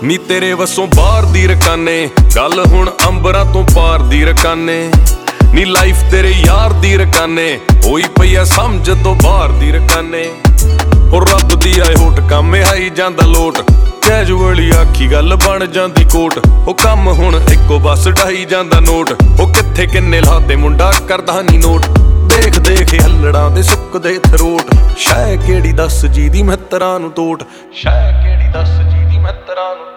ਨੀ ਤੇਰੇ ਵਸੋਂ ਬਾਹਰ ਦੀ ਰਕਾਨੇ, ਗੱਲ ਹੁਣ ਅੰਬਰਾਂ ਤੋਂ ਪਾਰ ਦੀ ਰਕਾਨੇ। ਨੀ ਲਾਈਫ ਤੇਰੇ ਯਾਰ ਦੀ ਰਕਾਨੇ, ਹੋਈ ਪਈ ਐ ਸਮਝ ਤੋਂ ਬਾਹਰ ਦੀ ਰਕਾਨੇ। ਉਹ ਰੱਬ ਦੀ ਆਏ ਹੋਟ ਕੰਮ ਆਈ ਜਾਂਦਾ ਲੋਟ, ਕੈਜੂਅਲੀ ਆਖੀ ਗੱਲ ਬਣ ਜਾਂਦੀ ਕੋਟ। ਉਹ ਕੰਮ ਹੁਣ ਇੱਕੋ ਬਸ ਢਾਈ ਜਾਂਦਾ ਨੋਟ, ਉਹ ਕਿੱਥੇ ਕਿੰਨੇ ਲਾਤੇ ਮੁੰਡਾ ਕਰਦਾ ਨੀ ਨੋਟ। ਦੇਖ ਦੇਖ ਹੱਲੜਾਂ ਦੇ ਸੁੱਕਦੇ ਥਰੋਟ, ਸ਼ਾਇ ਕਿਹੜੀ ਦੱਸ ਜੀ ਦੀ ਮਿੱਤਰਾਂ ਨੂੰ ਤੋਟ, ਸ਼ਾਇ ਕਿਹੜੀ ਦੱਸ ਜੀ ਦੀ ਮਿੱਤਰਾਂ ਨੂੰ।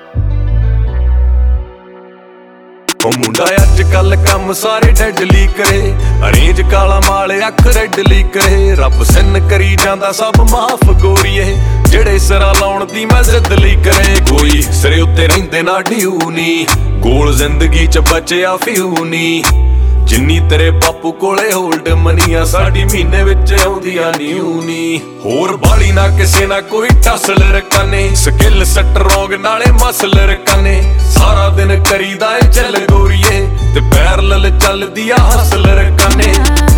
ਉਹ ਮੁੰਡਾ ਅੱਜ ਕੱਲ ਕੰਮ ਸਾਰੇ ਡੈਡਲੀ ਕਰੇ, ਅਰੇਂਜ ਕਾਲਾ ਮਾਲ ਅੱਖ ਰੈਡਲੀ ਕਰੇ। ਰੱਬ ਸਿੰਨ ਕਰੀ ਜਾਂਦਾ ਸਭ ਮਾਫ ਗੋਰੀਏ, ਜਿਹੜੇ ਸਿਰਾਂ ਲਾਉਣ ਦੀ ਮੈਂ ਜ਼ਿੱਦ ਲਈ ਕਰੇ। ਕੋਈ ਸਿਰੇ ਉੱਤੇ ਰਹਿੰਦੇ ਨਾ ਡਿਊ ਨੀ, ਗੋਲ ਜ਼ਿੰਦਗੀ ਚ ਬਚਿਆ ਫਿਊ ਨੀ। ਜਿੰਨੀ ਤੇਰੇ ਬਾਪੂ ਕੋਲੇ ਹੋਲਡ ਮਨੀਆਂ, ਸਾਡੀ ਮਹੀਨੇ ਵਿੱਚ ਆਉਂਦੀਆਂ ਨਿਊ ਨੀ। ਹੋਰ ਬਾਲੀ ਨਾ ਕਿਸੇ ਨਾ ਕੋਈ ਟਸਲ ਰਕਾਨੇ, ਸਕਿੱਲ ਸਟਰੋਂਗ ਨਾਲੇ ਮਸਲ ਰਕਾਨੇ। ਸਾਰਾ ਦਿਨ ਕਰੀਦਾ ਏ ਚੱਲ ਗੋਰੀਏ, ਤੇ ਪੈਰਲਲ ਚੱਲਦੀ ਆ ਹਸਲ ਰਕਾਨੇ।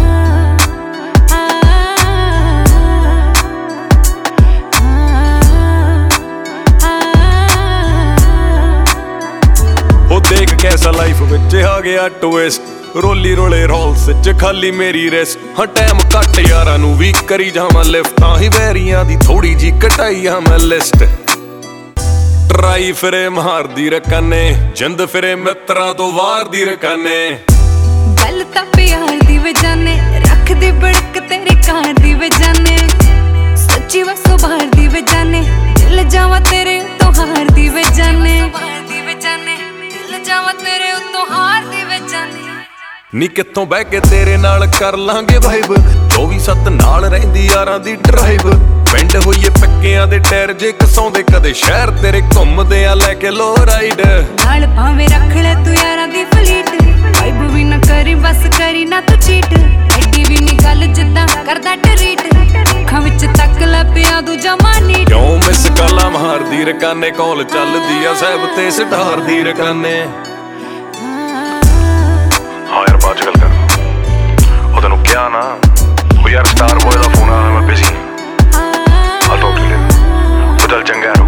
ਉਹ ਦੇਖ ਕੈਸਾ ਲਾਈਫ ਵਿੱਚ ਆ ਗਿਆ ਟਵਿਸਟ, ਰੋਲੀ ਰੋਲੇ ਰੋਲਸ ਚ ਖਾਲੀ ਮੇਰੀ ਰਿਸਟ। ਹਾਂ ਟਾਈਮ ਘੱਟ ਯਾਰਾਂ ਨੂੰ ਵੀ ਕਰੀ ਜਾਵਾਂ ਲਿਫਟ, ਤਾਂ ਹੀ ਵੈਰੀਆਂ ਦੀ ਥੋੜੀ ਜੀ ਘਟਾਈ ਆ ਮੈਂ ਲਿਸਟ। ਟਰਾਈ ਫਿਰੇ ਮਾਰਦੀ ਰਕਾਨੇ, ਜਿੰਦ ਫਿਰੇ ਮਿੱਤਰਾਂ ਤੋਂ ਵਾਰ ਦੀ ਰਕਾਨੇ। ਗੱਲ ਤਾਂ ਪਿਆਰ ਦੀ ਵਜਾਨੇ, ਰੱਖਦੀ ਬੜਕ ਤੇਰੀ ਕਾਰ ਦੀ ਵਜਾਨੇ। ਸੱਚੀ ਵਸੋਂ ਬਾਹਰ ਦੀ ਵਜਾਨੇ, ਦਿਲ ਜਾਵਾਂ ਤੇਰੇ ਉੱਤੋਂ ਹਾਰ ਦੀ ਵਜਾਨੇ। ਦਿਲ ਜਾਵਾਂ ਤੇਰੇ ਉੱਤੋਂ ਹਾਰ ਦੀ ਵਜਾਨੇ। ਨੀ ਕਿੱਥੋਂ ਬਹਿ ਕੇ ਤੇਰੇ ਨਾਲ ਕਰ ਲਾਂਗੇ ਵਾਈਬ, 24/7 ਨਾਲ ਰਹਿੰਦੀ ਯਾਰਾਂ ਦੀ ਡਰਾਈਵ। ਪਿੰਡ ਹੋਈਏ ਪੱਕਿਆਂ ਦੇ ਟਾਇਰ ਜੇ ਕਸਾਉਂਦੇ, ਕਦੇ ਸ਼ਹਿਰ ਤੇਰੇ ਘੁੰਮਦੇ ਆ ਲੈ ਕੇ ਲੋ ਰਾਈਡ। ਨਾਲ ਭਾਵੇਂ ਰੱਖ ਲੈ ਤੂੰ ਯਾਰਾਂ ਦੀ ਫਲੀਟ, ਵਾਈਬ ਵੀ ਨਾ ਕਰੀ ਬਸ ਕਰੀ ਨਾ ਤੂੰ ਚੀਟ। ਐਡੀ ਵੀ ਨੀ ਗੱਲ ਜਿੱਦਾਂ ਕਰਦਾ ਟਰੀਟ, ਅੱਖਾਂ ਵਿੱਚ ਤੱਕ ਲੈ ਪਿਆ ਦੂਜਾ ਮਾਨੀ। ਕਿਉਂ ਮਿਸ ਕਾਲਾਂ ਮਾਰਦੀ ਰਕਾਨੇ, ਕਾਲ ਚੱਲਦੀ ਆ ਸਾਹਿਬ ਤੇ ਸਟਾਰ ਦੀ ਰਕਾਨੇ। ਹਾਂ ਯਾਰ ਬਾਅਦ ਚ ਗੱਲ ਕਰ, ਉਹ ਤੈਨੂੰ ਕਿਹਾ ਨਾ, ਉਹ ਯਾਰ ਸਟਾਰ ਬੋਏ ਦਾ ਫੋਨ ਆਇਆ, ਮੈਂ busy. I'll talk to you later। ਉਹ ਚੱਲ ਚੰਗਾ।